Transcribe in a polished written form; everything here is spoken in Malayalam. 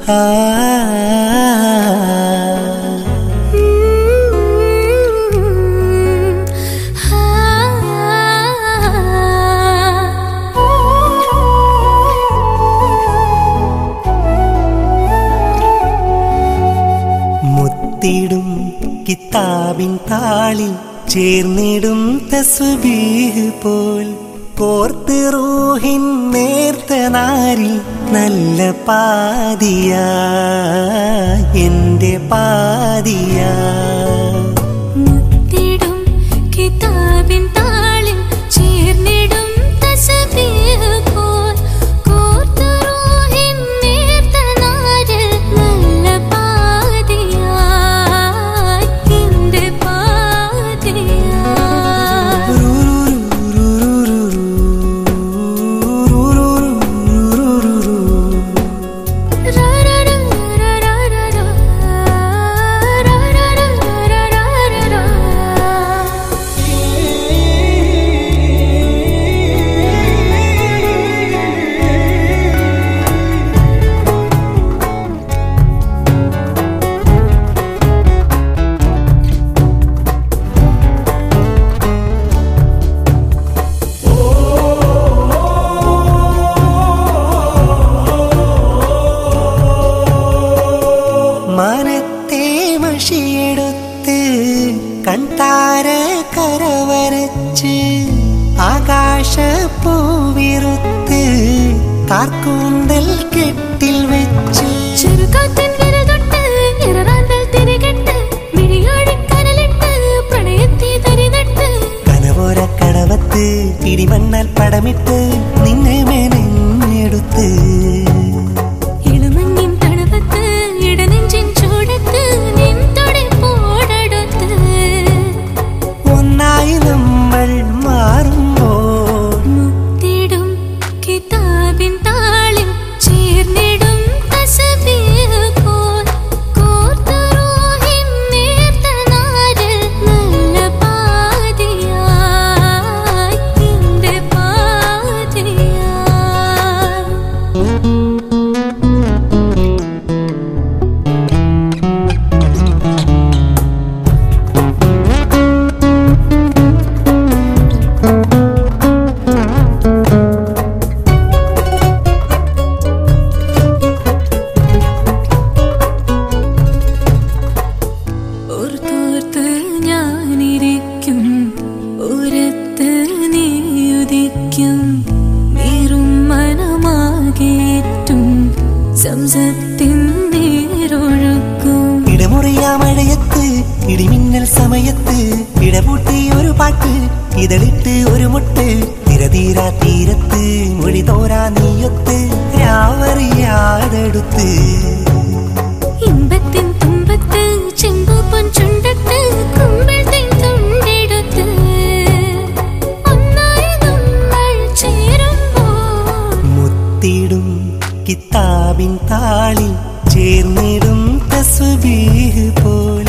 മുത്തിടും കിതാബിൻ താളിൽ ചേർന്നിടും തസ്ബീഹ് പോൽ കോർത്ത് റൂഹിൻ നേർത്ത നാരിൽ നല്ല പാതിയാ എന്റെ പാതിയാ. മുത്തിടും കിതാബിൻ താളിൽ ചേർന്നിടും തസ്ബീഹ് പോൽ കോർത്ത് റൂഹിൻ നേർത്ത നാരിൽ നല്ല പാതിയാ എന്റെ പാതിയാ. മനത്തെ മഷിയെടുത്ത് കണ്ടാര കരവരച്ച് ആകാശപ്പൂവിറുത്ത് കാർക്കൂന്തൽ കെട്ടിൽ വെച്ച് ചെറുകാറ്റൻ വിരതൊട്ട് ഇററാന്തൽ തിരികെട്ട് മിഴിയാഴിക്കനലിട്ട് പ്രണയത്തെ തരിനട്ട് കനവോര കടവത്ത് പിടിമണ്ണാൽ പടമിട്ട് നിന്നെ മെനഞ്ഞെടുത്ത് ഒന്നായി നമ്മൾ മാറുമ്പോൾ മുത്തിടും കിതാബിൻ താളിൽ ചേർന്നിടും തസ്ബീഹ് പോൽ കോർത്ത് റൂഹിൻ നേർത്ത നാരിൽ നല്ല പാതിയാ എന്റെ പാതിയാ. ഓർത്തോർത്ത് ഞാനിരിക്കും ഓരത്ത് നീയുദിക്കും നീറും മനമാകേറ്റും സംസത്തിൻ നീരൊഴുക്കും. ഇടമുറിയാ മഴയത്ത് ഇടിമിന്നൽ സമയത്ത് ഇടപൂട്ടി ഒരു പാട്ട് ഇതളിട്ട് ഒരു മുട്ട് തിരതീരാ തീരത്ത് മൊഴി തോരാ നീയൊത്ത് രാവറിയാതെടുത്ത് ഇമ്പത്തിൻ തുമ്പത്ത് ചെമ്പു പൊൻചുണ്ടത്ത് കുമ്പിൾ തേൻ തുണ്ടെടുത്ത് ഒന്നായി നമ്മൾ ചേരുമ്പോൾ മുത്തിടും കിതാബിൻ താളിൽ ചേർന്നിടും തസ്ബീഹ് പോൽ